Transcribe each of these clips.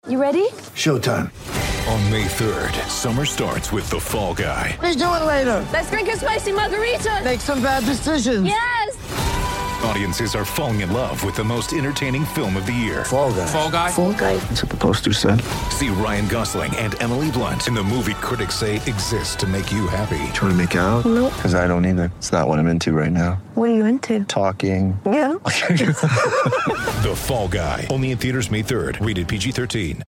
You ready? Showtime. On May 3rd, summer starts with The Fall Guy. Let's do it later. Let's drink a spicy margarita. Make some bad decisions. Yes! Audiences are falling in love with the most entertaining film of the year. Fall Guy. Fall Guy? Fall guy. That's what the poster said. See Ryan Gosling and Emily Blunt in the movie critics say exists to make you happy. Trying to make it out? Nope. Because I don't either. It's not what I'm into right now. What are you into? Talking. Yeah. The Fall Guy. Only in theaters May 3rd. Rated PG-13.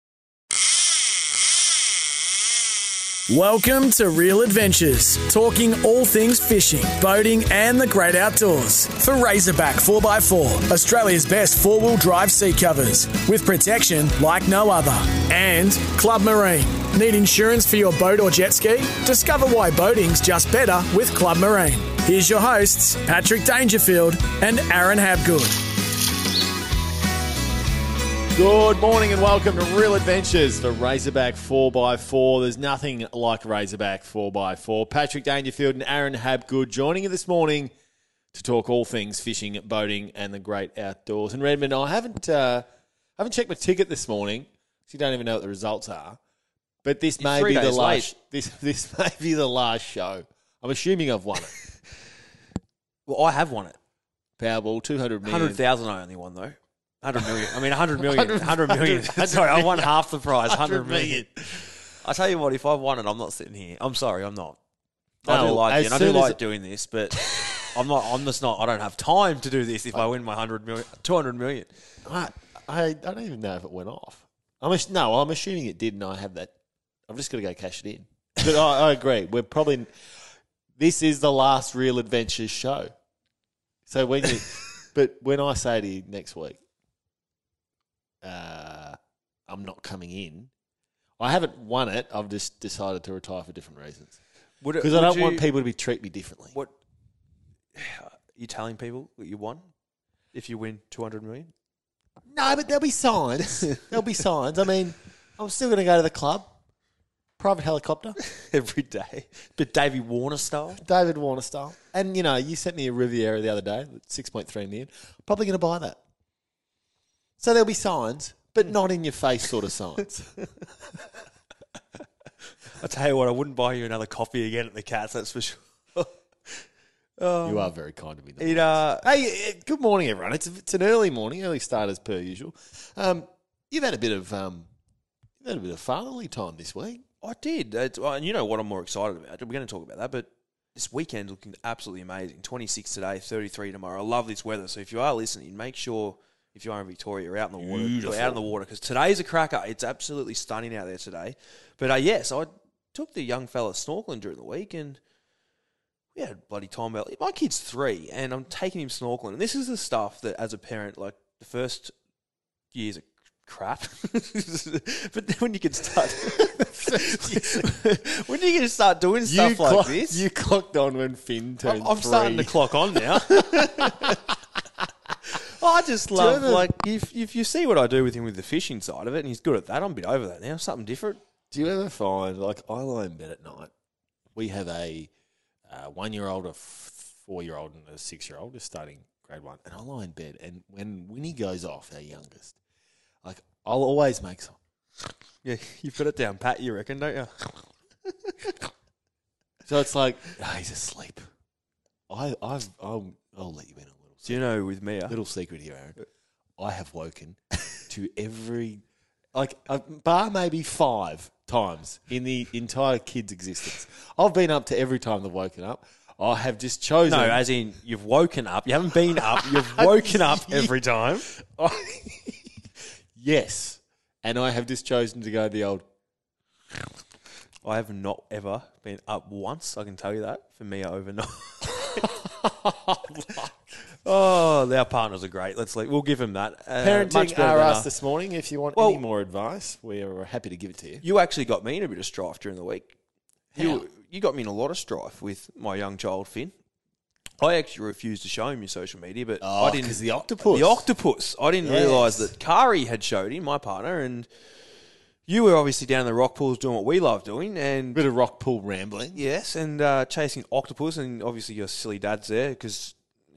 Welcome to Real Adventures, talking all things fishing, boating and the great outdoors. For Razorback 4x4, Australia's best four-wheel drive seat covers, with protection like no other. And Club Marine. Need insurance for your boat or jet ski? Discover why boating's just better with Club Marine. Here's your hosts, Patrick Dangerfield and Aaron Habgood. Good morning and welcome to Real Adventures for Razorback 4x4. There's nothing like Razorback 4x4. Patrick Dangerfield and Aaron Habgood joining you this morning to talk all things fishing, boating and the great outdoors. And Redmond, I haven't checked my ticket this morning, so you don't even know what the results are. But this may be the last. This may be the last show. I'm assuming I've won it. Well, I have won it. Powerball, 200 million. 100,000 I only won, though. 100 million. I mean, 100 million. 100 million. Sorry, I won half the prize. 100 million. I tell you what, if I won it, I'm not sitting here. I'm sorry, I'm not. I do like it. I do like doing this, but I'm just not. I don't have time to do this if I win my 100 million, 200 million. I don't even know if it went off. I'm assuming it did, and I have that. I've just got to go cash it in. But I agree. We're probably. This is the last Real Adventures show. So when I say to you next week, I'm not coming in. I haven't won it. I've just decided to retire for different reasons. Because I don't want people to treat me differently. What are you telling people that you won if you win 200 million? No, but there'll be signs. There'll be signs. I mean, I'm still going to go to the club. Private helicopter. Every day. But Davey Warner style? David Warner style. And, you sent me a Riviera the other day, 6.3 million. Probably going to buy that. So there'll be signs, but not in your face sort of signs. I tell you what, I wouldn't buy you another coffee again at the Cats, that's for sure. You are very kind to me. Hey, good morning, everyone. It's an early morning, early start as per usual. You've had a bit of fatherly time this week. I did. And you know what I'm more excited about. We're going to talk about that, but this weekend's looking absolutely amazing. 26 today, 33 tomorrow. I love this weather. So if you are listening, make sure, if you are in Victoria, you're out in the water. You're out in the water, because today's a cracker. It's absolutely stunning out there today. But yes, I took the young fella snorkeling during the week, and we had a bloody time about it. My kid's 3, and I'm taking him snorkeling. And this is the stuff that, as a parent, like the first years of crap. But then when you can start doing stuff like this. You clocked on when Finn turned 3. I'm starting to clock on now. I just love, if you see what I do with him with the fishing side of it, and he's good at that, I'm a bit over that now. Something different. Do you ever find, I lie in bed at night. We have a 1-year-old, a 4-year-old, and a 6-year-old just starting grade 1. And I lie in bed, and when Winnie goes off, our youngest, I'll always make some. Yeah, you've got it down pat, you reckon, don't you? So it's like, he's asleep. I'll let you in a little. Do you know with me? Little secret here, Aaron. I have woken to every, bar maybe 5 times in the entire kid's existence. I've been up to every time they've woken up. I have just chosen. No, as in you've woken up. You haven't been up. You've woken up every time. Yes. And I have just chosen to go the old. I have not ever been up once, I can tell you that, for me overnight. Oh, our partners are great. We'll give them that. Parenting are us this morning. If you want any more advice, we are happy to give it to you. You actually got me in a bit of strife during the week. How? You got me in a lot of strife with my young child, Finn. I actually refused to show him your social media, but I didn't. Because the octopus. The octopus. I didn't realise that Kari had showed him, my partner, and you were obviously down in the rock pools doing what we love doing. And bit of rock pool rambling. Yes, and chasing octopus, and obviously your silly dad's there because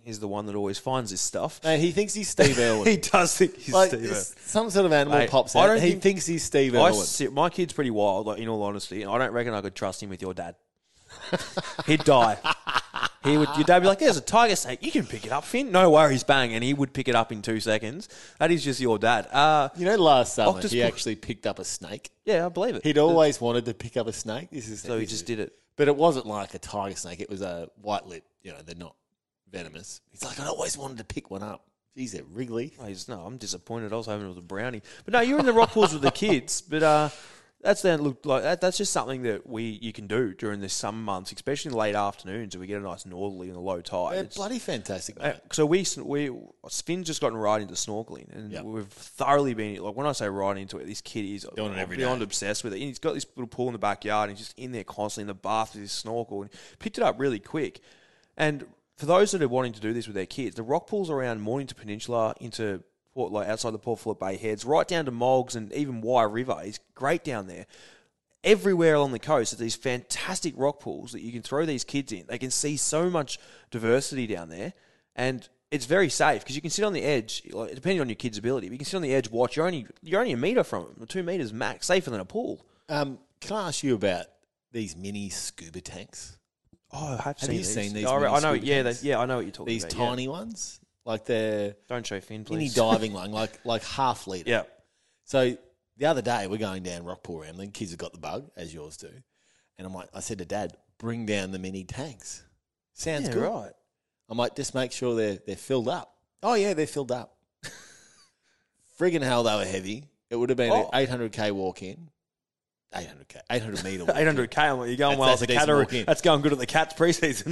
is the one that always finds this stuff. No, he thinks he's Steve Irwin. He does think he's like, Steve Irwin. some sort of animal Mate, pops I out. don't He think- thinks he's Steve I Irwin. my kid's pretty wild, like in all honesty, and I don't reckon I could trust him with your dad. He'd die. Your dad would be like, "There's a tiger snake. You can pick it up, Finn. No worries, bang," and he would pick it up in 2 seconds. That is just your dad. Last summer Octopus- he actually picked up a snake. Yeah, I believe it. He'd always wanted to pick up a snake. So he just did it. But it wasn't like a tiger snake. It was a white lip. They're not venomous. He's like, I always wanted to pick one up. Geez, they're wriggly. No, I'm disappointed. I was hoping it was a brownie. But no, you're in the rock pools with the kids. But that's that's just something that you can do during the summer months, especially in the late afternoons, if we get a nice northerly and a low tide. They're It's- bloody fantastic, mate. So Finn's just gotten right into snorkeling, and we've thoroughly been like when I say right into it, this kid is Doing it every beyond day. obsessed with it. And he's got this little pool in the backyard, and he's just in there constantly in the bath with his snorkel, and picked it up really quick. And for those that are wanting to do this with their kids, the rock pools around Mornington Peninsula into Port, like outside the Port Phillip Bay Heads, right down to Moggs and even Wye River is great down there. Everywhere along the coast are these fantastic rock pools that you can throw these kids in. They can see so much diversity down there, and it's very safe because you can sit on the edge, like, depending on your kid's ability. But you can sit on the edge, watch. You're only a metre from them, 2 metres max, safer than a pool. Can I ask you about these mini scuba tanks? Oh, I have you seen these I mini know. scuba Yeah, tanks? I know what you're talking These about. tiny ones? Like they're Don't show Finn, mini please. diving one, like half litre. Yeah. So the other day we're going down Rockpool Rambling. Kids have got the bug, as yours do. And I said to Dad, bring down the mini tanks. Sounds Yeah, good. right. I might just make sure they're filled up. Oh, yeah, they're filled up. Friggin' hell, they were heavy. It would have been an 800K walk-in. 800K, 800 metre walk-in. 800K. I'm like, you're going well That's as a a decent cat. walk-in. That's going good at the Cats preseason.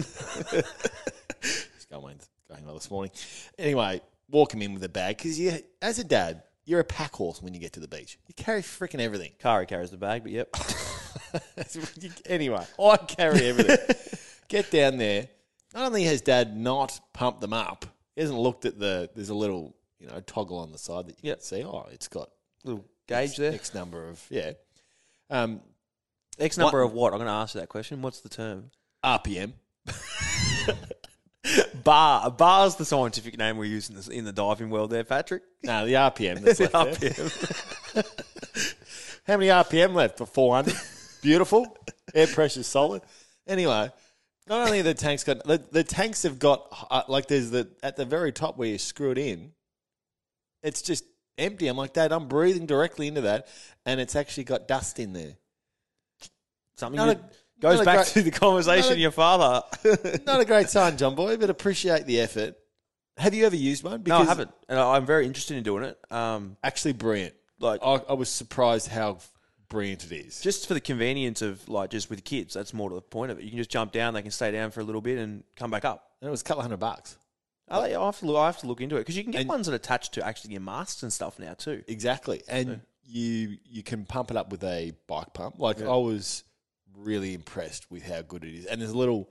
It's going well this morning. Anyway, walk him in with a bag because as a dad, you're a pack horse when you get to the beach. You carry freaking everything. Kari carries the bag, but yep. Anyway, I carry everything. Get down there. Not only has Dad not pumped them up, he hasn't looked at there's a little toggle on the side that you Yep. can see. Oh, it's got Little gauge there. X number of X number of what? I'm going to ask you that question. What's the term? RPM. Bar. Bar's the scientific name we use in the diving world there, Patrick. No, the RPM. That's The left there. RPM. How many RPM left? For 400. Beautiful. Air pressure's solid. Anyway, not only the tanks got the tanks have got there's at the very top where you screw it in, it's just empty. I'm like, Dad, I'm breathing directly into that, and it's actually got dust in there. Something Not that a- goes not a back great- to the conversation not a- your father. Not a great sign, John Boy, but appreciate the effort. Have you ever used one? No, I haven't. And I'm very interested in doing it. Actually, brilliant. Like I was surprised how brilliant it is. just for the convenience of just with kids. That's more to the point of it. You can just jump down. They can stay down for a little bit and come back up. And it was a couple $100. I have to look into it because you can get ones that are attached to actually your masks and stuff now too. Exactly. And you can pump it up with a bike pump. I was really impressed with how good it is. And there's a little,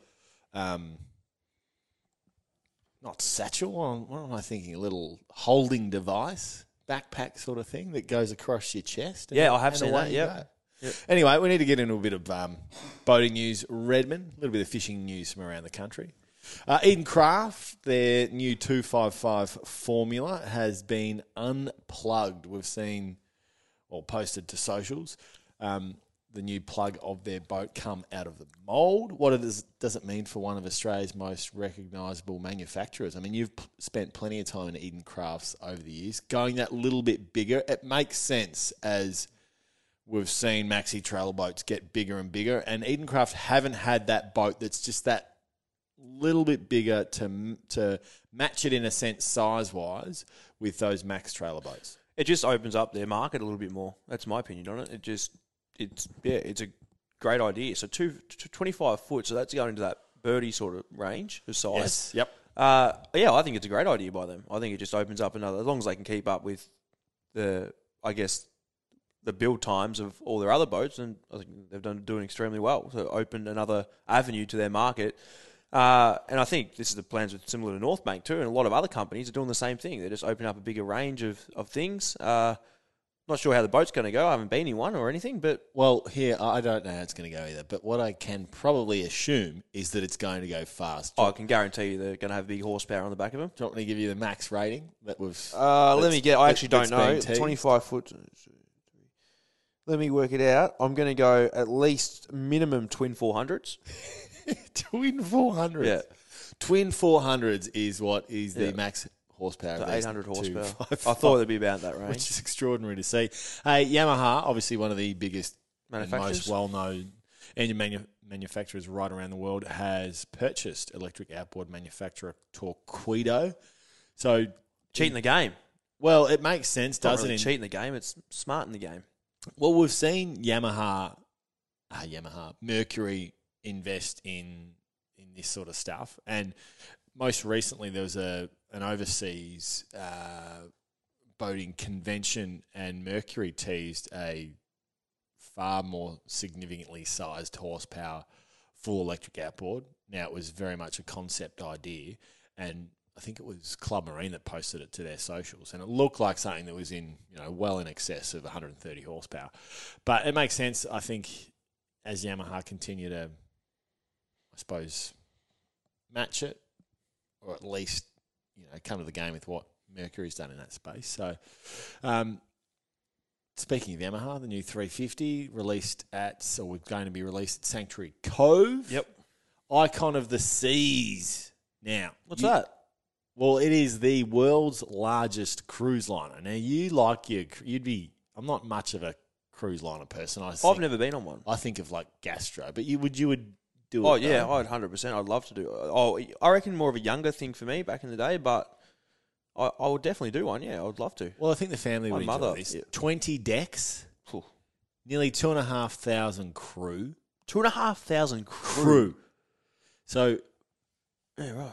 not satchel, what am I thinking? A little holding device, backpack sort of thing that goes across your chest. And Yeah, I have and seen away that, you yep. go. Anyway, we need to get into a bit of boating news. Redmond, a little bit of fishing news from around the country. Eden Craft, their new 255 formula has been unplugged. We've seen, or posted to socials, the new plug of their boat come out of the mould. What does it mean for one of Australia's most recognisable manufacturers? I mean, you've spent plenty of time in Eden Crafts over the years. Going that little bit bigger, it makes sense as we've seen maxi trailer boats get bigger and bigger, and Eden Craft haven't had that boat that's just that little bit bigger to match it in a sense size-wise with those max trailer boats. It just opens up their market a little bit more. That's my opinion on it. It's a great idea. So 25 foot, so that's going into that birdie sort of range of size. Yes. Yep. I think it's a great idea by them. I think it just opens up another, as long as they can keep up with the build times of all their other boats, and I think they've doing extremely well. So opened another avenue to their market. And I think this is the plans with similar to Northbank too, and a lot of other companies are doing the same thing. They're just opening up a bigger range of things. Not sure how the boat's going to go. I haven't been in one or anything, but Well, here, I don't know how it's going to go either, but what I can probably assume is that it's going to go fast. I can guarantee you they're going to have big horsepower on the back of them. Do you want me to give you the max rating that we've... Let me get. I actually don't that's know. been teased? 25 foot. Let me work it out. I'm going to go at least minimum twin 400s. Twin 400s. Yeah. Twin 400s is what is the Yeah. max horsepower. So of these 800 horsepower. 255, I thought it'd be about that range. which is extraordinary to see. Yamaha, obviously one of the biggest and Manufacturers? most well-known engine manufacturers right around the world, has purchased electric outboard manufacturer Torqeedo. So, Cheating the game. well, it makes sense, Not doesn't really it? cheating the game. It's smart in the game. Well, we've seen Mercury invest in this sort of stuff, and most recently there was an overseas boating convention, and Mercury teased a far more significantly sized horsepower full electric outboard. Now, it was very much a concept idea, and I think it was Club Marine that posted it to their socials, and it looked like something that was in, well in excess of 130 horsepower. But it makes sense, I think, as Yamaha continue to, I suppose, match it, or at least, come to the game with what Mercury's done in that space. So, speaking of Yamaha, the new 350 we're going to be released at Sanctuary Cove. Yep. Icon of the Seas. Now, What's that? Well, it is the world's largest cruise liner. Now, I'm not much of a cruise liner person. I've never been on one. I think of like Gastro, but you would do it. Oh, yeah, though? I'd 100%. I'd love to do it. Oh, I reckon more of a younger thing for me back in the day, but I would definitely do one. Yeah, I would love to. Well, I think the family My would mother, enjoy this. yeah. 20 decks, Phew. nearly 2,500 crew. 2,500 crew. So, Yeah, right.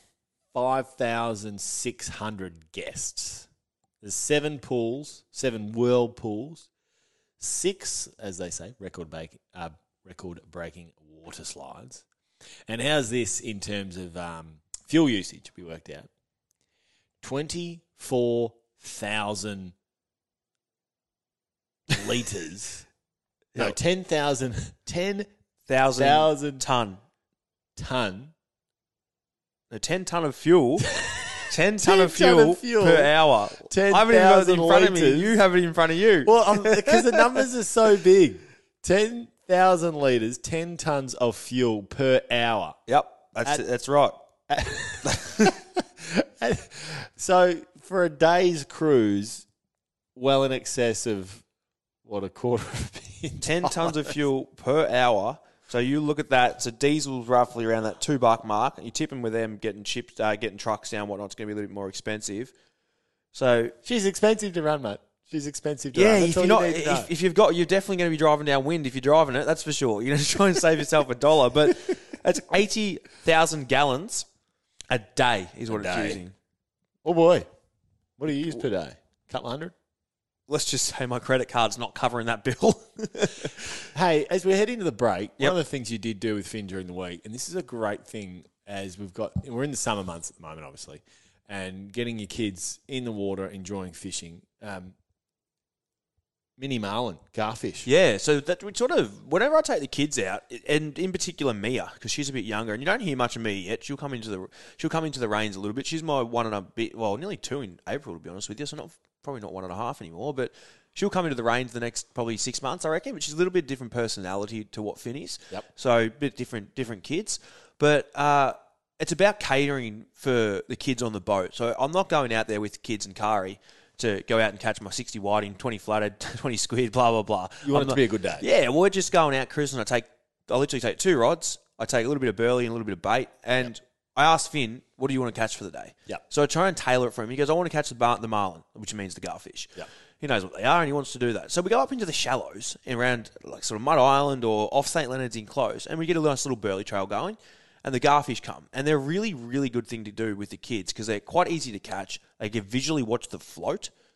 5,600 guests. There's 7 pools, 7 world pools, 6, as they say, record-breaking water slides. And how's this in terms of fuel usage? We worked out 24,000 litres. No, 10,000 1,000 ton. ton. A 10 ton of fuel. 10 ton 10 of fuel fuel per hour. 10,000 I haven't even got it in front of me. litres. You have it in front of you. Well, because the numbers are so big. 10,000 litres, 10 tonnes of fuel per hour. Yep, that's right. So for a day's cruise, well in excess of, a quarter of a billion 10 tons of fuel per hour. So you look at that. So diesel's roughly around that $2 mark. You tip them with them getting chips, getting trucks down, whatnot. It's going to be a little bit more expensive. So She's expensive to run, mate. She's expensive to yeah, run. That's if all you're you not, need to know. if you've got, you're definitely going to be driving downwind if you're driving it. That's for sure. You're going to try and save yourself $1, but it's 80,000 gallons a day is what it's day. using. Oh boy, what do you use per day? Couple hundred? Let's just say my credit card's not covering that bill. Hey, as we head into the break, Yep. one of the things you did do with Finn during the week, and this is a great thing as we're in the summer months at the moment, obviously, and getting your kids in the water, enjoying fishing. Mini marlin, garfish. Yeah, so that we sort of, whenever I take the kids out, and in particular Mia, because she's a bit younger, and you don't hear much of Mia yet. She'll come into the reins a little bit. She's my 1 and a bit, nearly 2 in April, to be honest with you. So probably not 1.5 anymore, but she'll come into the reins the next probably 6 months, I reckon. But she's a little bit different personality to what Finn is. Yep. So a bit different kids, but it's about catering for the kids on the boat. So I'm not going out there with kids and Kari to go out and catch my 60 whiting, 20 flathead, 20 squid, blah, blah, blah. You want it to be a good day. Yeah, we're just going out cruising. I literally take 2 rods. I take a little bit of burley and a little bit of bait. And I asked Finn, what do you want to catch for the day? Yep. So I try and tailor it for him. He goes, I want to catch the marlin, which means the garfish. Yep. He knows what they are and he wants to do that. So we go up into the shallows around like sort of Mud Island or off St. Leonard's in close, and we get a nice little burley trail going. And the garfish come. And they're a really, really good thing to do with the kids because they're quite easy to catch. They can visually watch the float.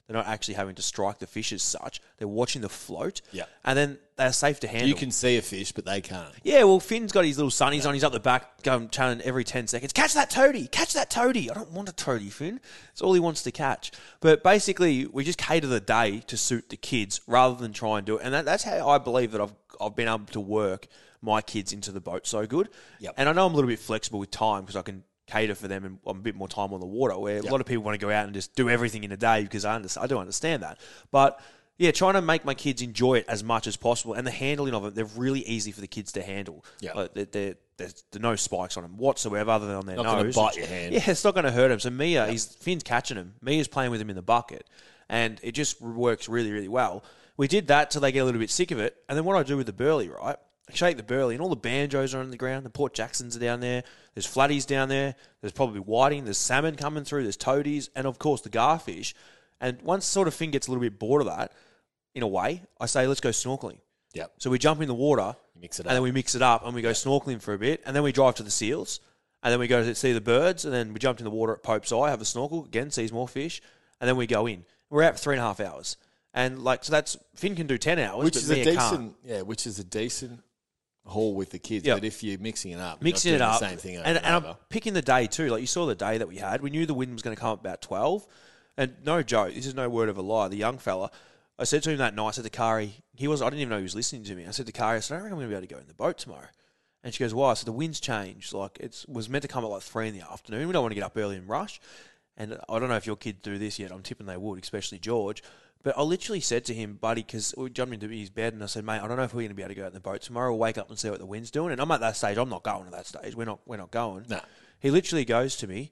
They're not actually having to strike the fish as such. They're watching the float. Yeah. And then they're safe to handle. You can see a fish, but they can't. Yeah, well, Finn's got his little sunnies on. He's up the back, going channeling every 10 seconds. Catch that toady! Catch that toady! I don't want a toady, Finn. It's all he wants to catch. But basically, we just cater the day to suit the kids rather than try and do it. And that's how I believe that I've been able to work my kids into the boat so good. Yep. And I know I'm a little bit flexible with time because I can cater for them and I'm a bit more time on the water, where a lot of people want to go out and just do everything in a day, because I do understand that. But yeah, trying to make my kids enjoy it as much as possible, and the handling of it, they're really easy for the kids to handle. Yeah. Like there's no spikes on them whatsoever other than on their Not gonna nose. bite your hand. Yeah, it's not going to hurt him. So Finn's catching him. Mia's playing with him in the bucket, and it just works really, really well. We did that till they get a little bit sick of it, and then what I do with the burley, right? I shake the burley, and all the banjos are on the ground. The Port Jacksons are down there. There's flatties down there. There's probably whiting. There's salmon coming through. There's toadies, and of course the garfish. And once sort of Finn gets a little bit bored of that, in a way, I say, let's go snorkeling. Yep. So we jump in the water, Mix it and up. then we mix it up, and we go snorkeling for a bit, and then we drive to the seals, and then we go to see the birds, and then we jump in the water at Pope's Eye, have a snorkel, again, sees more fish, and then we go in. We're out for 3.5 hours. And so that's, Finn can do 10 hours, Which but is a Mia decent, can't. which is a decent haul with the kids. Yep. But if you're mixing it up, Mixing you're it not up, doing the same thing over and I'm over. picking the day too. Like you saw the day that we had, we knew the wind was going to come up about 12, and no joke, this is no word of a lie. The young fella, I said to him that night, I said to Kari, I didn't even know he was listening to me. I said to Kari, I said, I don't reckon I'm going to be able to go in the boat tomorrow. And she goes, why? I said, the wind's changed. Like it was meant to come at like 3 in the afternoon. We don't want to get up early and rush. And I don't know if your kids do this yet. I'm tipping they would, especially George. But I literally said to him, buddy, because we jumped into his bed, and I said, mate, I don't know if we're going to be able to go out in the boat tomorrow. We'll wake up and see what the wind's doing. And I'm at that stage. I'm not going to that stage. We're not going. No. He literally goes to me,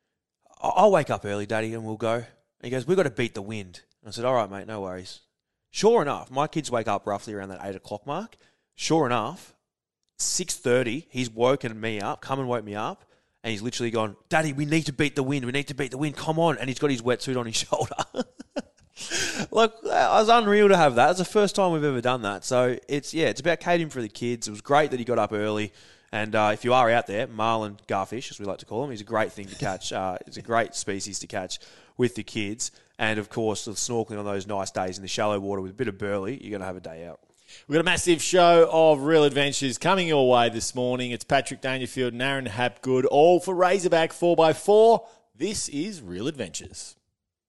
I'll wake up early, Daddy, and we'll go. And he goes, we've got to beat the wind. And I said, all right, mate, no worries. Sure enough, my kids wake up roughly around that 8 o'clock mark. Sure enough, 6:30, he's woken me up, come and woke me up, and he's literally gone, Daddy, we need to beat the wind. We need to beat the wind. Come on. And he's got his wetsuit on his shoulder. Like, it was unreal to have that. It's the first time we've ever done that. So, it's about catering for the kids. It was great that he got up early. And if you are out there, marlin garfish, as we like to call them, is a great thing to catch. It's a great species to catch with the kids. And, of course, the snorkeling on those nice days in the shallow water with a bit of burley, you're going to have a day out. We've got a massive show of Real Adventures coming your way this morning. It's Patrick Dangerfield and Aaron Hapgood, all for Razorback 4x4. This is Real Adventures.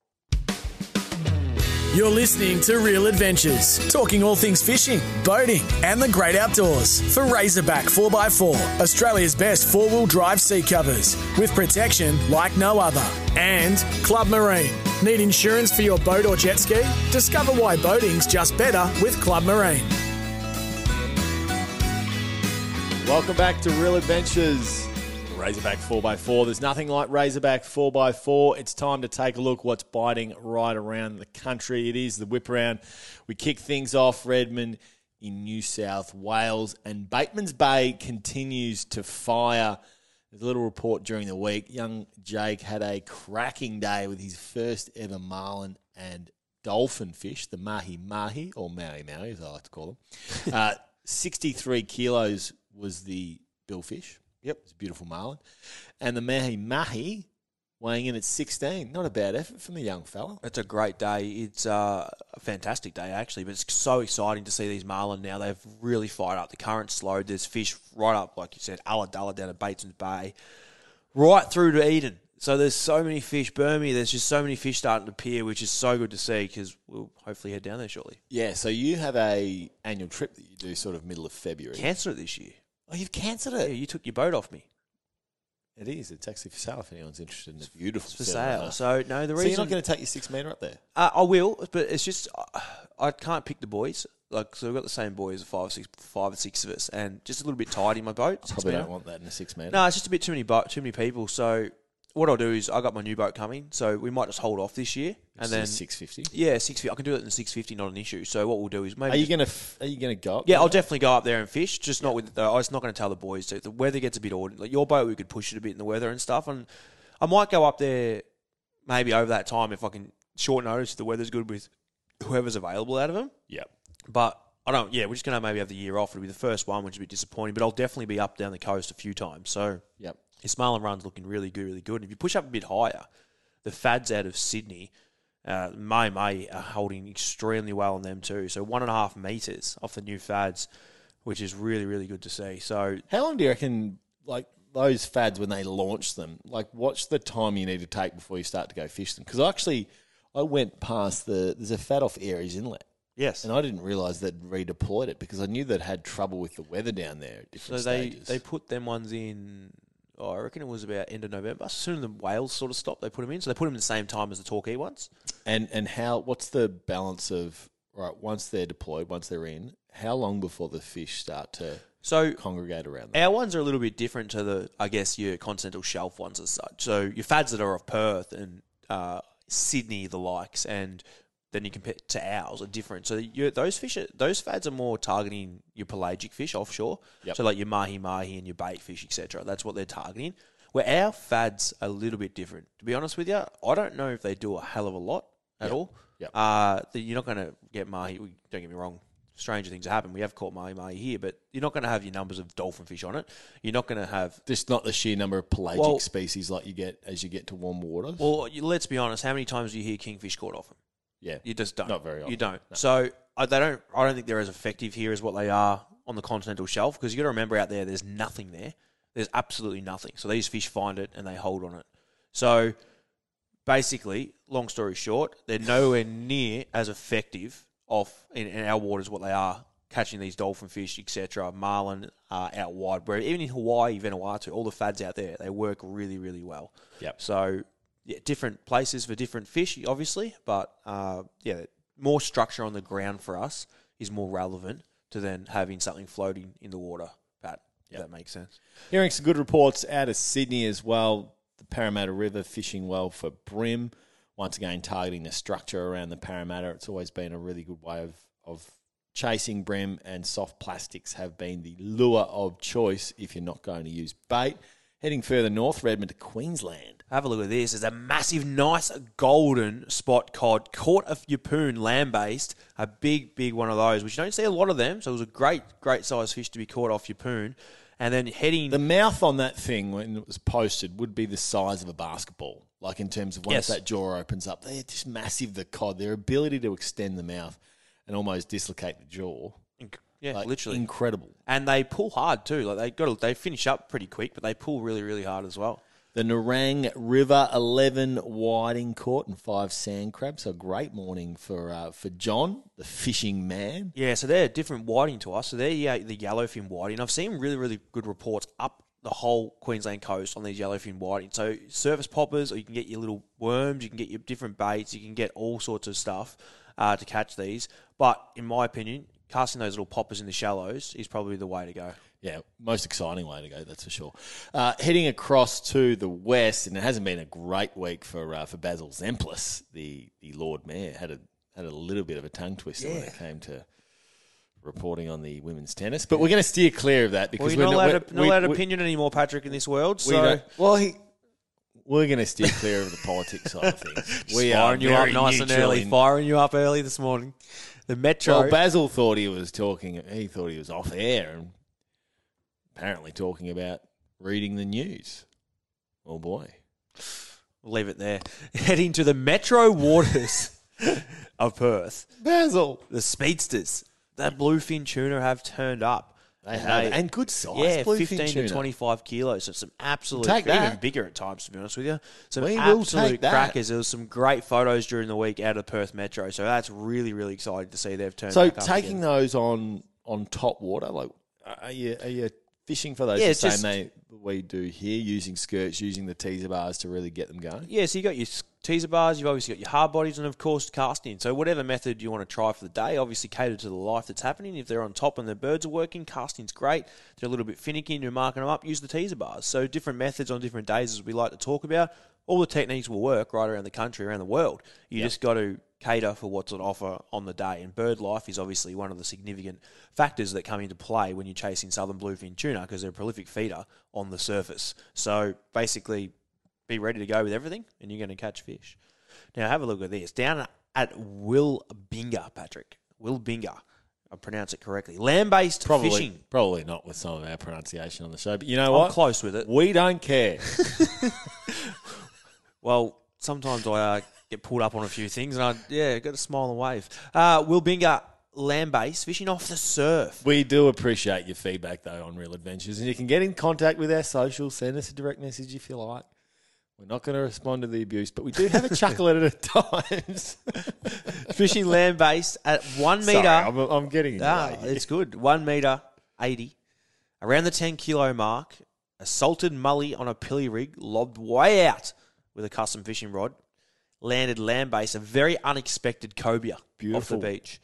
You're listening to Real Adventures, talking all things fishing, boating, and the great outdoors for Razorback 4x4, Australia's best four-wheel drive seat covers with protection like no other. And Club Marine. Need insurance for your boat or jet ski? Discover why boating's just better with Club Marine. Welcome back to Real Adventures. Razorback 4x4. There's nothing like Razorback 4x4. It's time to take a look what's biting right around the country. It is the whip around. We kick things off Redmond in New South Wales, and Bateman's Bay continues to fire. There's a little report during the week. Young Jake had a cracking day with his first ever marlin and dolphin fish, the mahi-mahi, or maui-maui as I like to call them. 63 kilos was the billfish. Yep, it's a beautiful marlin. And the mahi-mahi weighing in at 16. Not a bad effort from the young fella. It's a great day. It's a fantastic day, actually, but it's so exciting to see these marlin now. They've really fired up. The current's slowed. There's fish right up, like you said, Ulladulla down at Bateman's Bay, right through to Eden. So there's so many fish. Burmese, there's just so many fish starting to appear, which is so good to see because we'll hopefully head down there shortly. Yeah, so you have a annual trip that you do sort of middle of February. Cancelled it this year. Oh, you've cancelled Yeah, it? you took your boat off me. It is. It's actually for sale if anyone's interested in it. Beautiful. It's for sale. So, no, the So reason... you're not going to take your 6 metre up there? I will, but it's just... I can't pick the boys. Like, so we've got the same boys, five or six of us, and just a little bit tight in my boat. Probably don't want that in a 6 metre. No, it's just a bit too many people. So what I'll do is I got my new boat coming, so we might just hold off this year, and then 650. Yeah, 650. I can do it in the 650, not an issue. So what we'll do is maybe. Are you going to go up? Yeah, there? I'll definitely go up there and fish. Just not with. I was not going to tell the boys. So if the weather gets a bit ordinary, like your boat, we could push it a bit in the weather and stuff, and I might go up there maybe over that time if I can short notice if the weather's good with whoever's available out of them. Yep. But I don't. Yeah, we're just going to maybe have the year off. It'll be the first one, which is a bit disappointing. But I'll definitely be up down the coast a few times. So Yep. his marlin run's looking really good, really good. And if you push up a bit higher, the fads out of Sydney May are holding extremely well on them too. So 1.5 metres off the new fads, which is really, really good to see. So How long do you reckon, like, those fads, when they launch them, like, what's the time you need to take before you start to go fish them? Because I went past there's a fad off Aries Inlet. yes. And I didn't realise they'd redeployed it because I knew they'd had trouble with the weather down there at different stages. They put them ones in, I reckon it was about end of November. As soon as the whales sort of stopped, they put them in. So they put them in the same time as the Torquay ones. And what's the balance of, right, once they're deployed, once they're in, how long before the fish start to congregate around them? Our ones are a little bit different to your continental shelf ones as such. So your fads that are of Perth and Sydney, the likes, and then you compare it to ours are different. So those fads are more targeting your pelagic fish offshore. Yep. So like your mahi-mahi and your bait fish, etc. That's what they're targeting. Where our fads are a little bit different. To be honest with you, I don't know if they do a hell of a lot at all. Yep. You're not going to get mahi. Don't get me wrong. Stranger things happen. We have caught mahi-mahi here, but you're not going to have your numbers of dolphin fish on it. You're not going to have... Just not the sheer number of pelagic species like you get as you get to warm waters? Well, let's be honest. How many times do you hear kingfish caught off them? Yeah. You just don't. Not very often. You don't. No. So I don't think they're as effective here as what they are on the continental shelf, because you got to remember out there's nothing there. There's absolutely nothing. So these fish find it and they hold on it. So basically, long story short, they're nowhere near as effective in our waters what they are catching these dolphin fish, etc., marlin out wide. Where even in Hawaii, Vanuatu, all the fads out there, they work really, really well. Yep. So different places for different fish, obviously, but more structure on the ground for us is more relevant to then having something floating in the water, Pat. If that makes sense. Hearing some good reports out of Sydney as well. The Parramatta River fishing well for bream. Once again, targeting the structure around the Parramatta. It's always been a really good way of chasing bream, and soft plastics have been the lure of choice if you're not going to use bait. Heading further north, Redmond to Queensland. Have a look at this. There's a massive, nice golden spot cod caught a Yeppoon land-based, a big, big one of those, which you don't see a lot of them. So it was a great, great size fish to be caught off Yeppoon. And then heading... The mouth on that thing, when it was posted, would be the size of a basketball. Like in terms of once that jaw opens up, they're just massive, the cod. Their ability to extend the mouth and almost dislocate the jaw. Yeah, literally. Incredible. And they pull hard too. Like they finish up pretty quick, but they pull really, really hard as well. The Nerang River, 11 whiting caught and 5 sand crabs. So a great morning for John, the fishing man. Yeah, so they're different whiting to us. So they're the yellowfin whiting. I've seen really, really good reports up the whole Queensland coast on these yellowfin whiting. So surface poppers, or you can get your little worms, you can get your different baits, you can get all sorts of stuff to catch these. But in my opinion, casting those little poppers in the shallows is probably the way to go. Yeah, most exciting way to go, that's for sure. Heading across to the west, and it hasn't been a great week for Basil Zemplis, the Lord Mayor. Had a little bit of a tongue twister when it came to reporting on the women's tennis. But we're going to steer clear of that because we're not allowed opinion anymore, Patrick, in this world. So we're going to steer clear of the politics side of things. We firing you up nice and early. Firing you up early this morning. The Metro. Well, Basil thought he was talking. He thought he was off air and apparently talking about reading the news. Oh boy, we'll leave it there. Heading to the Metro waters of Perth. Basil, the speedsters. That bluefin tuna have turned up. They have, and good size. Yeah, bluefin 15 tuna. to 25 kilos. So some absolute, even bigger at times, to be honest with you. Some absolute crackers. There was some great photos during the week out of Perth Metro. So that's really, really exciting to see they've turned back up taking again. those on top water, like are you fishing for those the same we do here, using skirts, using the teaser bars to really get them going? Yeah, so you got your teaser bars, you've obviously got your hard bodies, and of course casting. So whatever method you want to try for the day, obviously cater to the life that's happening. If they're on top and the birds are working, casting's great. If they're a little bit finicky and you're marking them up, use the teaser bars. So different methods on different days, as we like to talk about. All the techniques will work right around the country, around the world. You just got to cater for what's on offer on the day. And bird life is obviously one of the significant factors that come into play when you're chasing southern bluefin tuna, because they're a prolific feeder on the surface. So basically, be ready to go with everything and you're going to catch fish. Now, have a look at this. Down at Wilbinga, Patrick. Wilbinga. I pronounce it correctly. Land-based fishing. Probably not with some of our pronunciation on the show, but you know what? I'm close with it. We don't care. Well, sometimes I get pulled up on a few things, and I got to smile and wave. Will Binger, land base, fishing off the surf. We do appreciate your feedback, though, on Real Adventures. And you can get in contact with our socials. Send us a direct message if you like. We're not going to respond to the abuse, but we do have a chuckle at it at times. Fishing land base at 1 metre. Sorry, I'm getting in the way. It's good. 1 metre, 80. Around the 10 kilo mark, a salted mully on a pilly rig, lobbed way out with a custom fishing rod. Landed land base, a very unexpected cobia off the beach.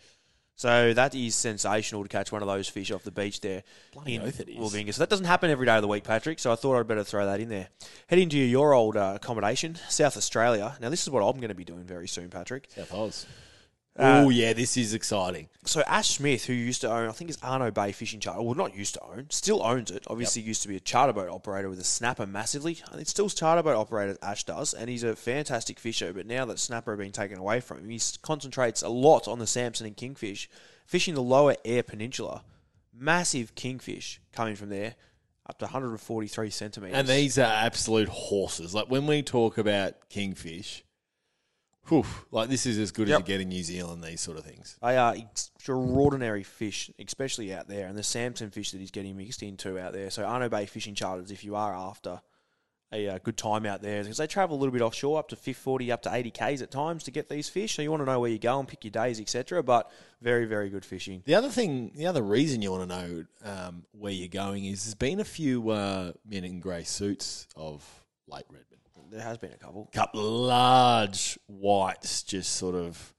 So that is sensational to catch one of those fish off the beach there. Bloody oath it is. Wollongonga. So that doesn't happen every day of the week, Patrick, so I thought I'd better throw that in there. Heading to your old accommodation, South Australia. Now, this is what I'm going to be doing very soon, Patrick. South Oz. Oh, yeah, this is exciting. So Ash Smith, who used to own, I think it's Arno Bay Fishing Charter, well, not used to own, still owns it. Obviously used to be a charter boat operator with a snapper massively. And it's still charter boat operator, Ash does, and he's a fantastic fisher. But now that snapper have been taken away from him, he concentrates a lot on the Samson and kingfish, fishing the lower Eyre Peninsula. Massive kingfish coming from there, up to 143 centimetres. And these are absolute horses. Like, when we talk about kingfish... Whew, like this is as good as you get in New Zealand, these sort of things. They are extraordinary fish, especially out there, and the Samson fish that he's getting mixed into out there. So Arno Bay Fishing Charters, if you are after a good time out there, because they travel a little bit offshore, up to 40, up to 80 Ks at times to get these fish. So you want to know where you go and pick your days, etc. But very, very good fishing. The other reason you want to know where you're going is there's been a few men in grey suits of Lake Redmond. There has been a couple. Couple of large whites just sort of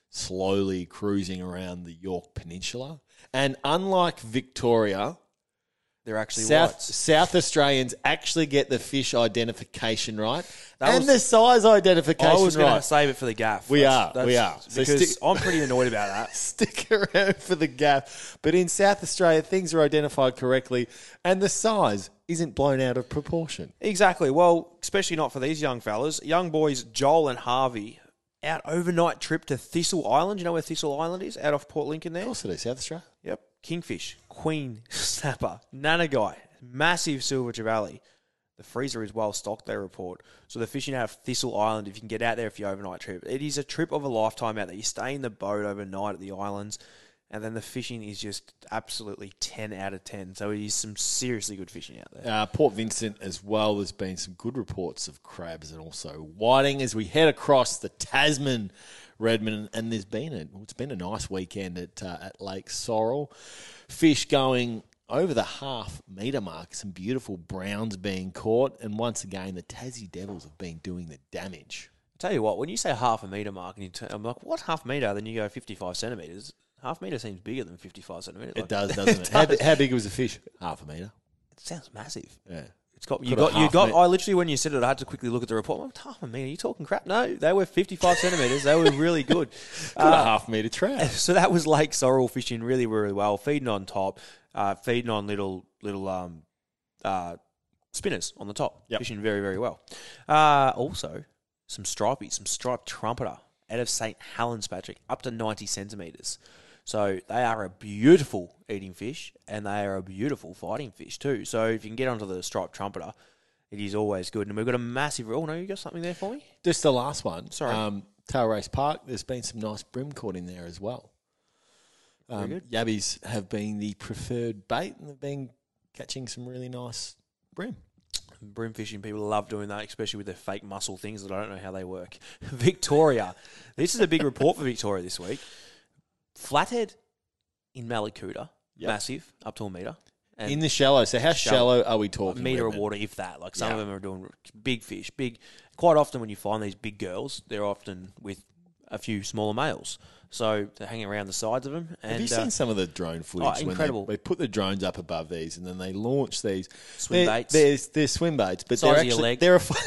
slowly cruising around the York Peninsula. And unlike Victoria, they're actually whites. South Australians actually get the fish identification right the size identification right. I was going to save it for the gaff. We are. Because I'm pretty annoyed about that. Stick around for the gaff. But in South Australia, things are identified correctly and the size isn't blown out of proportion. Exactly. Well, especially not for these young fellas. Young boys, Joel and Harvey, out overnight trip to Thistle Island. You know where Thistle Island is? Out off Port Lincoln there? Of course it is, South Australia. Yep. Kingfish, queen snapper, nanagai, massive silver trevally. The freezer is well stocked, they report. So they're fishing out of Thistle Island if you can get out there for your overnight trip. It is a trip of a lifetime out there. You stay in the boat overnight at the islands, and then the fishing is just absolutely 10 out of 10. So it is some seriously good fishing out there. Port Vincent as well, there's been some good reports of crabs and also whiting as we head across the Tasman, Redmond, and it's been a nice weekend at Lake Sorrel. Fish going over the half-metre mark, some beautiful browns being caught, and once again, the Tassie Devils have been doing the damage. I'll tell you what, when you say half-a-metre mark, and I'm like, what half-metre? Then you go 55 centimetres. Half-metre seems bigger than 55 centimetres. It does, doesn't it? How big was the fish? Half a metre. It sounds massive. Yeah. I literally, when you said it, I had to quickly look at the report. I'm like, half a metre? Are you talking crap? No, they were 55 centimetres. They were really good. Got a half-metre trout. So that was Lake Sorrel fishing really, really well, feeding on top, feeding on little spinners on the top, fishing very, very well. Also, some striped trumpeter out of St. Helens, Patrick, up to 90 centimetres. So they are a beautiful eating fish, and they are a beautiful fighting fish too. So if you can get onto the striped trumpeter, it is always good. And we've got a massive... Oh, no, you got something there for me? Just the last one. Sorry. Tail Race Park, there's been some nice brim caught in there as well. Very good. Yabbies have been the preferred bait, and they've been catching some really nice brim. Brim fishing, people love doing that, especially with their fake muscle things that I don't know how they work. Victoria. This is a big report for Victoria this week. Flathead in Malakuta, massive, up to a metre. And in the shallow. So how shallow are we talking? A metre of water, if that. Like some of them are doing big fish. Quite often when you find these big girls, they're often with a few smaller males. So they're hanging around the sides of them. And, have you seen some of the drone footage? Incredible. When they put the drones up above these and then they launch these. Swim baits. They're swim baits, but size they're of your leg.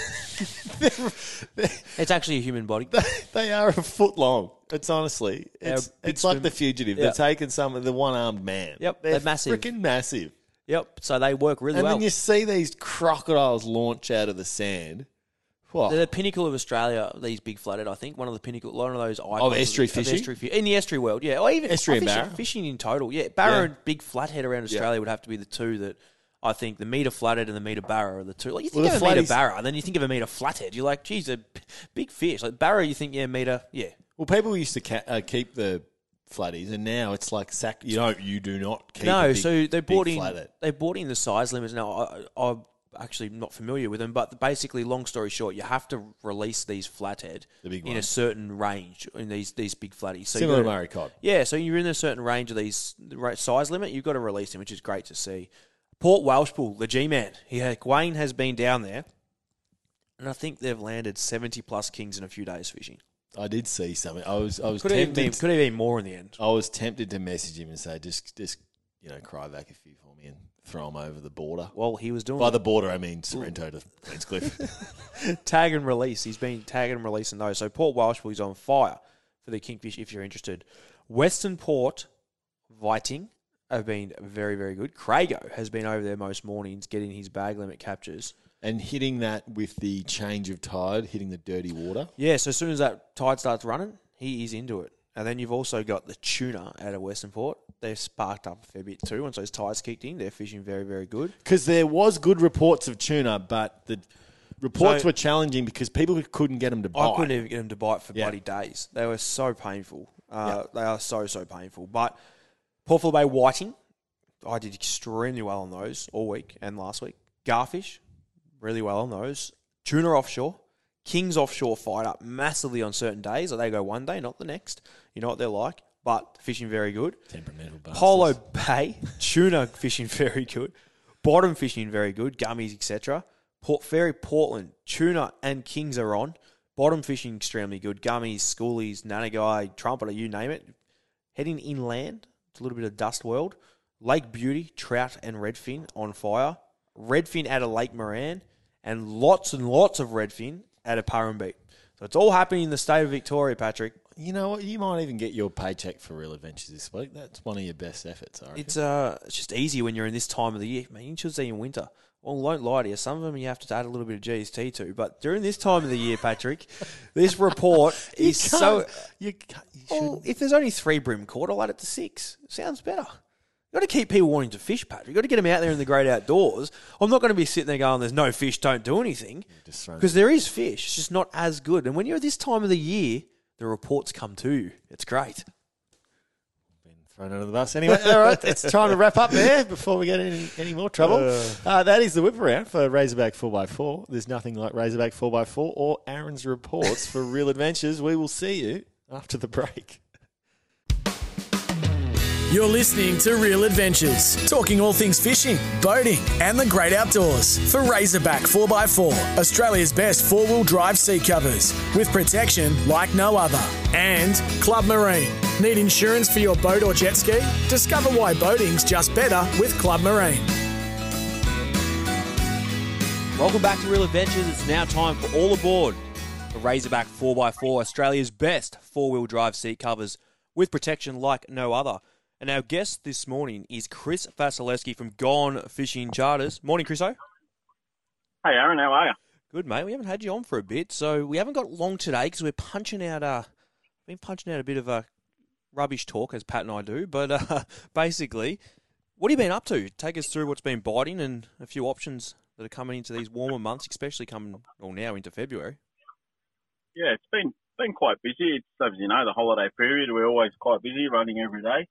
It's actually a human body. They are a foot long. It's honestly, it's like The Fugitive. Yeah. They're taking some of the one-armed man. Yep, they're massive. Freaking massive. Yep, so they work really well. And then you see these crocodiles launch out of the sand. What? They're the pinnacle of Australia, these big flathead, I think. One of those icons. Of estuary fishing? In the estuary world, yeah. Or even estuary and barra? Fishing in total, yeah. Barra and big flathead around Australia would have to be the two that I think the meter flathead and the meter barra are the two. Like you Well, think the of a meter flatties- barra, and then you think of a meter flathead. You're like, geez, a big fish. Like barra, you think, yeah, meter, yeah. Well, people used to keep the flatties, and now it's like sack. You do not keep. No, a big, so they brought big in flathead. they brought in the size limits. Now I'm actually not familiar with them, but basically, long story short, you have to release these flathead The big in a ones. certain range in these big flatties. So Similar you to gotta- Murray cod. Yeah, so you're in a certain range of these size limit. You've got to release them, which is great to see. Port Welshpool, the G-Man. Wayne has been down there, and I think they've landed 70-plus kings in a few days fishing. I did see something. I was Could have tempted. been more in the end. I was tempted to message him and say, just cry back a few for me and throw them over the border. Well, he was doing By the border, I mean Sorrento to Queenscliff. tag and release. He's been tagging and releasing those. So Port Welshpool is on fire for the kingfish if you're interested. Western Port, Viting have been very, very good. Crago has been over there most mornings getting his bag limit captures. And hitting that with the change of tide, hitting the dirty water. Yeah, so as soon as that tide starts running, he is into it. And then you've also got the tuna out of Western Port. They've sparked up a fair bit too. Once those tides kicked in, they're fishing very, very good. Because there was good reports of tuna, but the reports So- were challenging because people couldn't get them to bite. I couldn't even get them to bite for Yeah. bloody days. They were so painful. They are so, so painful. But Port Phillip Bay Whiting, I did extremely well on those all week and last week. Garfish, really well on those. Tuna offshore. Kings offshore fight up massively on certain days. So they go one day, not the next. You know what they're like. But fishing very good. Temperamental bastards. Polo Bay, tuna fishing very good. Bottom fishing very good. Gummies, etc. Port Fairy, Portland, tuna and kings are on. Bottom fishing extremely good. Gummies, schoolies, nanagai, trumpeter, you name it. Heading inland, it's a little bit of dust world. Lake Beauty, trout and redfin on fire. Redfin out of Lake Moran. And lots of redfin out of Purrumbete. So it's all happening in the state of Victoria, Patrick. You know what? You might even get your paycheck for Real Adventures this week. That's one of your best efforts, I reckon. It's just easy when you're in this time of the year. Man, you should see in winter. Well, I won't lie to you. Some of them you have to add a little bit of GST to. But during this time of the year, Patrick, this report is so... You can't. You Well, shouldn't. if there's only 3 brim caught, I'll add it to 6. Sounds better. You've got to keep people wanting to fish, Patrick. You've got to get them out there in the great outdoors. I'm not going to be sitting there going, there's no fish, don't do anything. Just throw Because there is fish. It's just not as good. And when you're at this time of the year, the reports come too. It's great. Thrown under the bus. Anyway, all right, it's time to wrap up there before we get in any more trouble. That is the whip around for Razorback 4x4. There's nothing like Razorback 4x4 or Aaron's reports for Real Adventures. We will see you after the break. You're listening to Real Adventures, talking all things fishing, boating, and the great outdoors for Razorback 4x4, Australia's best four-wheel drive seat covers with protection like no other. And Club Marine. Need insurance for your boat or jet ski? Discover why boating's just better with Club Marine. Welcome back to Real Adventures. It's now time for all aboard the Razorback 4x4, Australia's best four-wheel drive seat covers with protection like no other. And our guest this morning is Chris Vasilevsky from Gone Fishing Charters. Morning, Chriso. Hey, Aaron, how are you? Good, mate. We haven't had you on for a bit, so we haven't got long today because we're punching out a bit of a rubbish talk, as Pat and I do. But basically, what have you been up to? Take us through what's been biting and a few options that are coming into these warmer months, especially now into February. Yeah, it's been quite busy. It's, as you know, the holiday period. We're always quite busy, running every day.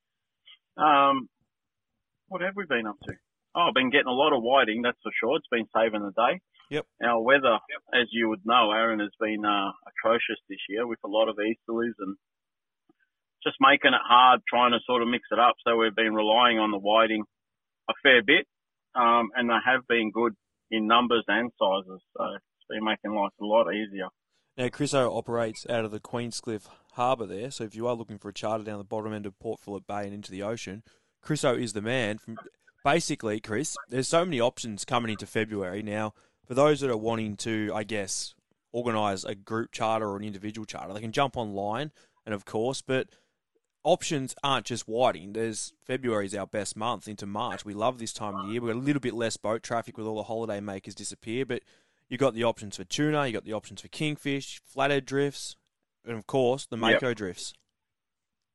What have we been up to? Oh, I've been getting a lot of whiting, that's for sure. It's been saving the day. Yep. Our weather, as you would know, Aaron, has been atrocious this year with a lot of easterlies and just making it hard trying to sort of mix it up. So we've been relying on the whiting a fair bit, and they have been good in numbers and sizes. So it's been making life a lot easier. Now, Chriso operates out of the Queenscliff Harbour there, so if you are looking for a charter down the bottom end of Port Phillip Bay and into the ocean, Chriso is the man. Basically, Chris, there's so many options coming into February. Now, for those that are wanting to, I guess, organise a group charter or an individual charter, they can jump online, and of course, but options aren't just whiting. February is our best month into March. We love this time of the year. We've got a little bit less boat traffic with all the holiday makers disappear, but you've got the options for tuna, you've got the options for kingfish, flathead drifts, and of course, the mako drifts.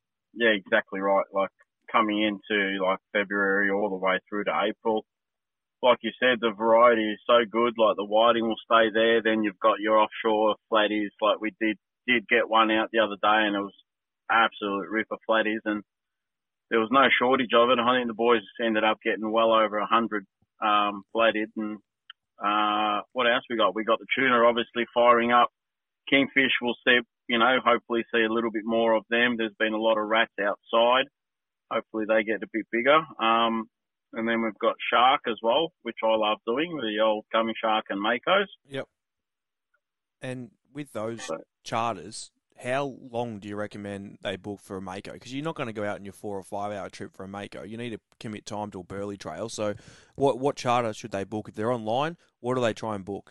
Yeah, exactly right. Like coming into like February all the way through to April, like you said, the variety is so good. Like the whiting will stay there. Then you've got your offshore flatties. Like we did get one out the other day, and it was absolute ripper flatties, and there was no shortage of it. I think the boys ended up getting well over 100 flathead. And what else we got? We got the tuna obviously firing up. Kingfish will see, hopefully see a little bit more of them. There's been a lot of rats outside. Hopefully they get a bit bigger. And then we've got shark as well, which I love doing, the old gummy shark and makos. Yep. And with those charters, how long do you recommend they book for a mako? Because you're not going to go out on your 4 or 5 hour trip for a mako. You need to commit time to a burley trail. So what charter should they book? If they're online, what do they try and book?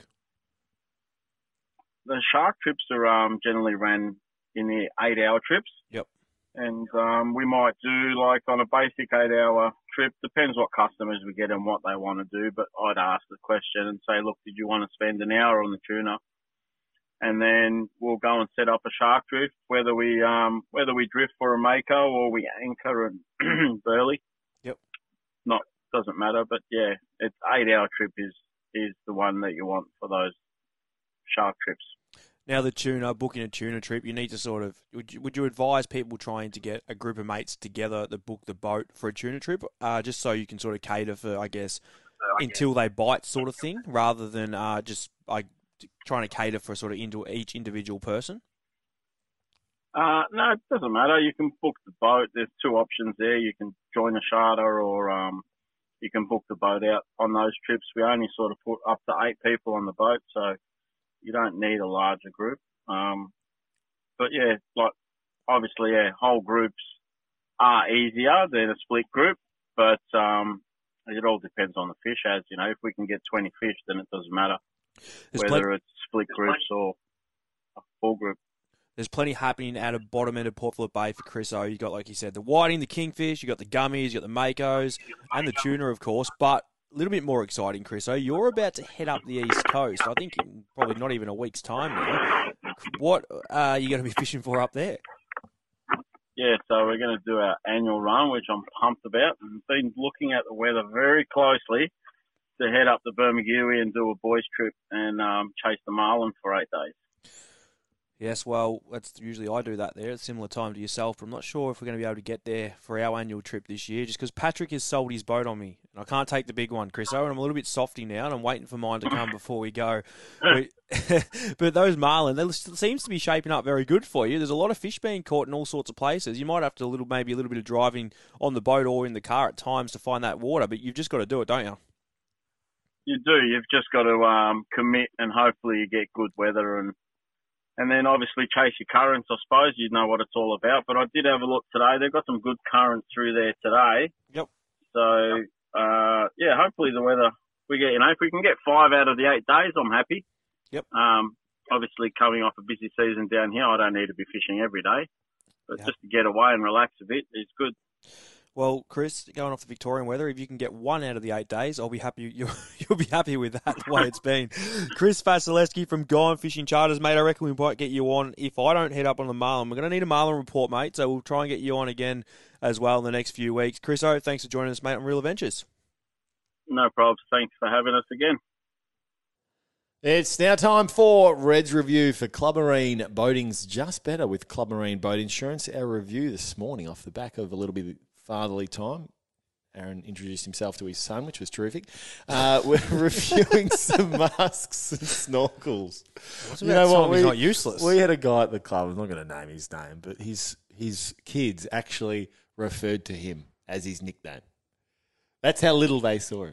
The shark trips are generally ran in the 8-hour trips. Yep. And we might do, like, on a basic 8-hour trip, depends what customers we get and what they want to do, but I'd ask the question and say, look, did you want to spend an hour on the tuna? And then we'll go and set up a shark drift, whether we drift for a mako or we anchor and burley. Yep. Doesn't matter, but yeah, it's 8-hour trip is the one that you want for those shark trips. Now the tuna, booking a tuna trip, you need to sort of, would you advise people trying to get a group of mates together that book the boat for a tuna trip, just so you can sort of cater for, I guess, until they bite sort of thing, rather than just like trying to cater for sort of into each individual person? No, it doesn't matter. You can book the boat. There's 2 options there. You can join a charter or you can book the boat out on those trips. We only sort of put up to 8 people on the boat, so you don't need a larger group. But yeah, like obviously, whole groups are easier than a split group, but it all depends on the fish. As you know, if we can get 20 fish, then it doesn't matter whether it's split groups or a full group. There's plenty happening out of bottom end of Port Phillip Bay for Chris O. You got, like you said, the whiting, the kingfish, you got the gummies, you got the makos, and the tuna, of course. But a little bit more exciting, Chris O. You're about to head up the East Coast. I think in probably not even a week's time now. What are you going to be fishing for up there? Yeah, so we're going to do our annual run, which I'm pumped about. I've been looking at the weather very closely to head up to Bermagui and do a boys trip and chase the marlin for 8 days. Yes, well, that's usually I do that there at a similar time to yourself, but I'm not sure if we're going to be able to get there for our annual trip this year, just because Patrick has sold his boat on me, and I can't take the big one, Chris. And I'm a little bit softy now, and I'm waiting for mine to come before we go. But those marlin, they seems to be shaping up very good for you. There's a lot of fish being caught in all sorts of places. You might have to maybe a little bit of driving on the boat or in the car at times to find that water, but you've just got to do it, don't you? You do. You've just got to commit, and hopefully you get good weather and then obviously chase your currents, I suppose. You know what it's all about. But I did have a look today. They've got some good currents through there today. Yep. So, hopefully the weather, if we can get 5 out of the 8 days, I'm happy. Yep. Obviously coming off a busy season down here, I don't need to be fishing every day. But just to get away and relax a bit is good. Well, Chris, going off the Victorian weather, if you can get 1 out of the 8 days, I'll be happy. You'll be happy with that, the way it's been. Chris Vasilevsky from Gone Fishing Charters, mate. I reckon we might get you on. If I don't head up on the marlin, we're going to need a marlin report, mate. So we'll try and get you on again as well in the next few weeks. Chris O, thanks for joining us, mate, on Real Adventures. No problems. Thanks for having us again. It's now time for Red's review for Club Marine. Boating's just better with Club Marine Boat Insurance. Our review this morning off the back of a little bit of fatherly time. Aaron introduced himself to his son, which was terrific. We're reviewing some masks and snorkels. You know what? He's not useless. We had a guy at the club, I'm not going to name his name, but his kids actually referred to him as his nickname. That's how little they saw him.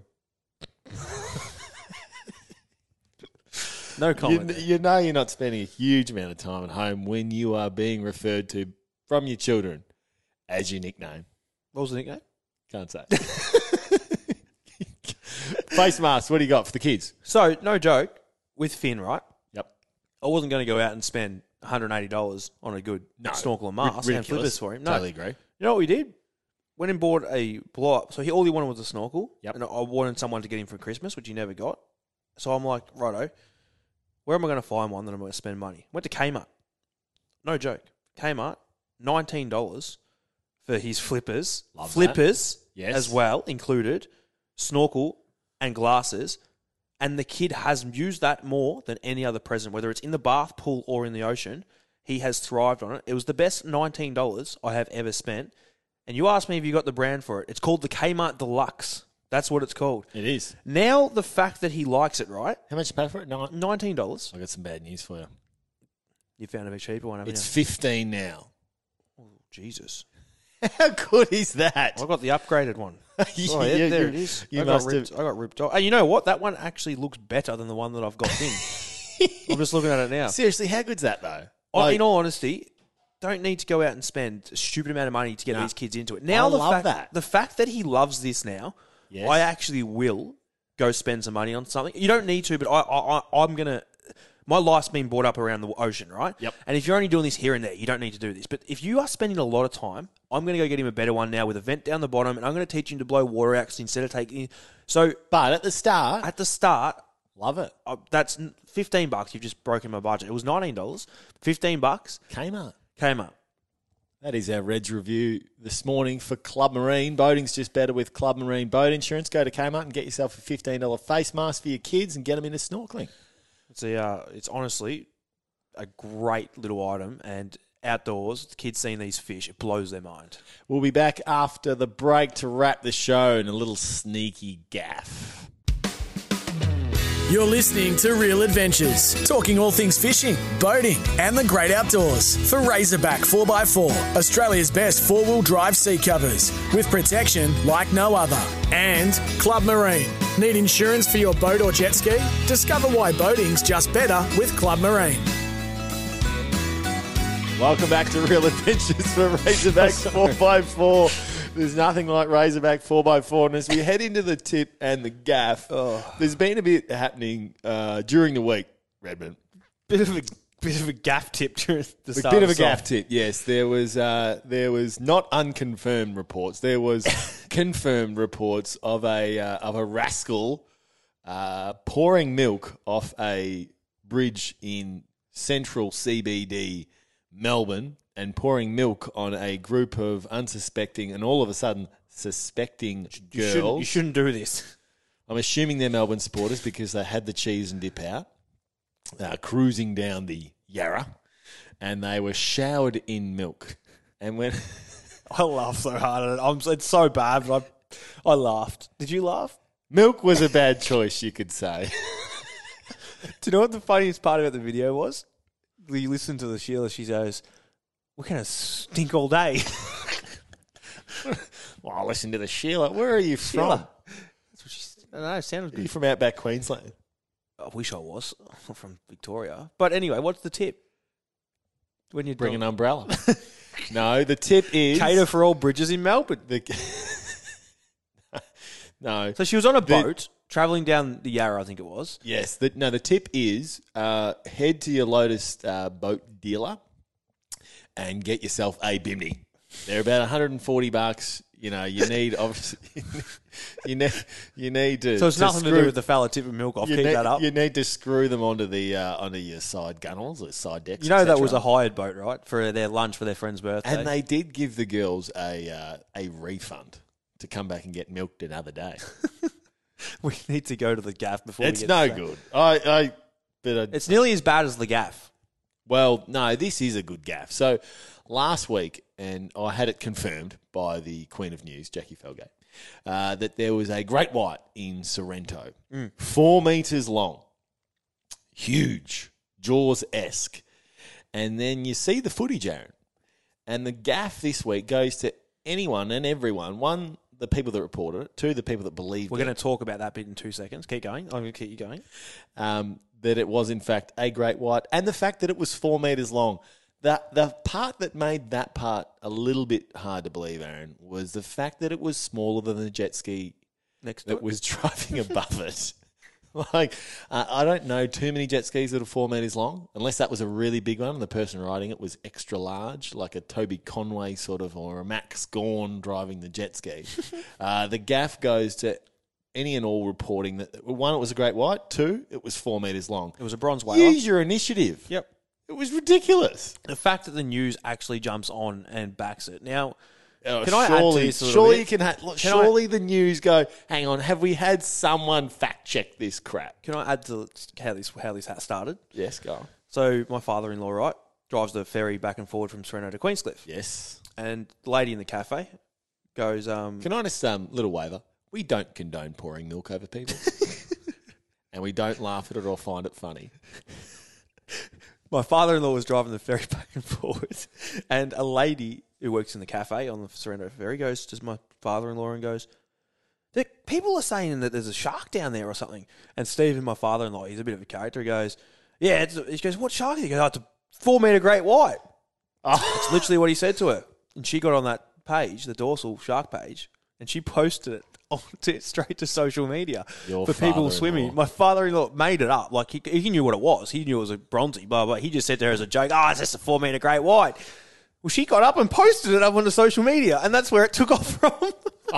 No comment. You know you're not spending a huge amount of time at home when you are being referred to from your children as your nickname. What was the nickname? Can't say. Face mask, what do you got for the kids? So, no joke, with Finn, right? Yep. I wasn't going to go out and spend $180 on a good snorkel and mask and flippers for him. No. Totally agree. You know what we did? Went and bought a blow-up. So all he wanted was a snorkel. Yep. And I wanted someone to get him for Christmas, which he never got. So I'm like, righto, where am I going to find one that I'm going to spend money? Went to Kmart. No joke. Kmart, $19 for his flippers. Love flippers that. Yes. as well, included, snorkel and glasses, and the kid has used that more than any other present, whether it's in the bath, pool, or in the ocean. He has thrived on it. It was the best $19 I have ever spent. And you asked me if you got the brand for it. It's called the Kmart Deluxe. That's what it's called. It is. Now, the fact that he likes it, right? How much you pay for it? $19. I got some bad news for you. You found a bit cheaper one, haven't It's you? $15 now. Oh, Jesus. How good is that? I got the upgraded one. You- Oh, yeah, you- there you- it is. you I must got ripped off. And you know what? That one actually looks better than the one that I've got in. I'm just looking at it now. Seriously, how good's that though? In all honesty, don't need to go out and spend a stupid amount of money to get these kids into it. Now, I the fact that he loves this now, Yes. I actually will go spend some money on something. You don't need to, but I'm going to... My life's been brought up around the ocean, right? Yep. And if you're only doing this here and there, you don't need to do this. But if you are spending a lot of time, I'm going to go get him a better one now with a vent down the bottom, and I'm going to teach him to blow water out instead of taking... So But at the start, love it. That's $15. You've just broken my budget. It was $19. $15. Kmart. Came up. That is our Reds review this morning for Club Marine. Boating's just better with Club Marine Boat Insurance. Go to Kmart and get yourself a $15 face mask for your kids and get them into snorkeling. It's honestly a great little item, and outdoors, the kids seeing these fish, it blows their mind. We'll be back after the break to wrap the show in a little sneaky gaff. You're listening to Real Adventures, talking all things fishing, boating, and the great outdoors for Razorback 4x4, Australia's best four-wheel drive seat covers with protection like no other. And Club Marine. Need insurance for your boat or jet ski? Discover why boating's just better with Club Marine. Welcome back to Real Adventures for Razorback 4x4. There's nothing like Razorback 4x4. And as we head into the tip and the gaff, there's been a bit happening during the week, Redmond. Bit of a gaff tip during the A start. bit of a gaff tip, yes. There was not unconfirmed reports. There was confirmed reports of a rascal pouring milk off a bridge in central CBD Melbourne and pouring milk on a group of unsuspecting and all of a sudden suspecting girls. You shouldn't do this. I'm assuming they're Melbourne supporters because they had the cheese and dip out, cruising down the Yarra, and they were showered in milk. And when I laughed so hard at it. It's so bad, but I laughed. Did you laugh? milk was a bad choice, you could say. Do you know what the funniest part about the video was? You listen to the Sheila, she goes, "We're going to stink all day." Well, I listened to the Sheila. Where are you Sheila. from? That's what she said. I don't know, it sounded Are you good. from Outback Queensland? I wish I was. I'm from Victoria. But anyway, what's the tip? When you Bring an umbrella. No, the tip is... cater for all bridges in Melbourne. No. So she was on a boat travelling down the Yarra, I think it was. Yes. The tip is head to your Lotus boat dealer and get yourself a bimini. They're about $140. You know, you need obviously you need to. So it's nothing to do with the fella tipping milk off. Keep that up. You need to screw them onto your side gunnels or side decks. You know that etc. was a hired boat, right? For their lunch for their friend's birthday. And they did give the girls a refund to come back and get milked another day. We need to go to the gaff before It's we get no to that. good. It's nearly as bad as the gaff. Well, no, this is a good gaff. So last week, and I had it confirmed by the Queen of News, Jackie Felgate, that there was a great white in Sorrento, 4 metres long, huge, Jaws-esque. And then you see the footage, Aaron. And the gaff this week goes to anyone and everyone. One, the people that reported it. Two, the people that believed We're it. going to talk about that bit in 2 seconds. Keep going. I'm going to keep you going. That it was, in fact, a great white. And the fact that it was 4 metres long. The part that made that part a little bit hard to believe, Aaron, was the fact that it was smaller than the jet ski Next to that it. was driving above it. I don't know too many jet skis that are 4 metres long, unless that was a really big one and the person riding it was extra large, like a Toby Conway sort of, or a Max Gorn driving the jet ski. The gaff goes to any and all reporting that, one, it was a great white, two, it was 4 metres long. It was a bronze whaler. Use your initiative. Yep. It was ridiculous. The fact that the news actually jumps on and backs it. Now, Can I add to this a little surely bit? you can. Surely the news go. Hang on, have we had someone fact check this crap? Can I add to how this started? Yes, go on. So my father-in-law, right, drives the ferry back and forward from Sorrento to Queenscliff. Yes. And the lady in the cafe goes, Can I just little waiver? We don't condone pouring milk over people, and we don't laugh at it or find it funny. my father-in-law was driving the ferry back and forward, and a lady who works in the cafe on the Sorrento ferry goes to my father-in-law and goes, people are saying that there's a shark down there or something. And Stephen, my father-in-law, he's a bit of a character, he goes, yeah, he goes, what shark is it? He goes, oh, it's a 4-metre great white. That's literally what he said to her. And she got on that page, the dorsal shark page, and she posted it straight to social media for people swimming. My father-in-law made it up. Like, he knew what it was. He knew it was a bronzy, blah, blah. He just said to her as a joke, it's just a 4-metre great white. Well, she got up and posted it up on the social media, and that's where it took off from.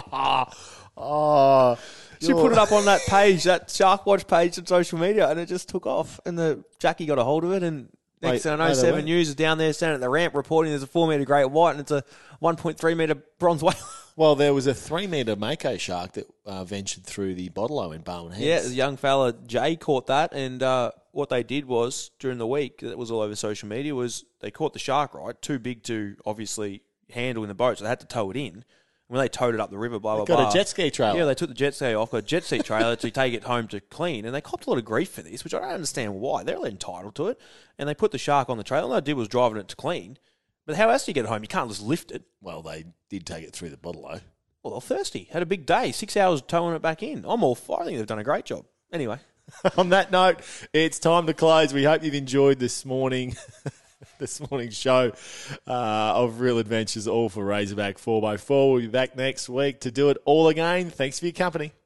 She put it up on that page, that Shark Watch page on social media, and it just took off. And Jackie got a hold of it, and next thing I know, 7 News is down there standing at the ramp reporting there's a 4-metre great white, and it's a 1.3-metre bronze whale. Well, there was a 3-metre mako shark that ventured through the Bottle in Barwon Heads. Yeah, the young fella, Jay, caught that, and what they did was, during the week, that was all over social media, was they caught the shark, right, too big to, obviously, handle in the boat, so they had to tow it in. When they towed it up the river, blah, blah, blah. Got a jet ski trailer. Yeah, they took the jet ski off, got a jet ski trailer to take it home to clean, and they copped a lot of grief for this, which I don't understand why. They're entitled to it, and they put the shark on the trailer, and all they did was driving it to clean. But how else do you get it home? You can't just lift it. Well, they did take it through the Bottle. Well, they're thirsty. Had a big day. 6 hours towing it back in. I'm all for it. I think they've done a great job. Anyway. On that note, it's time to close. We hope you've enjoyed this morning's show of Real Adventures, all for Razorback 4x4. We'll be back next week to do it all again. Thanks for your company.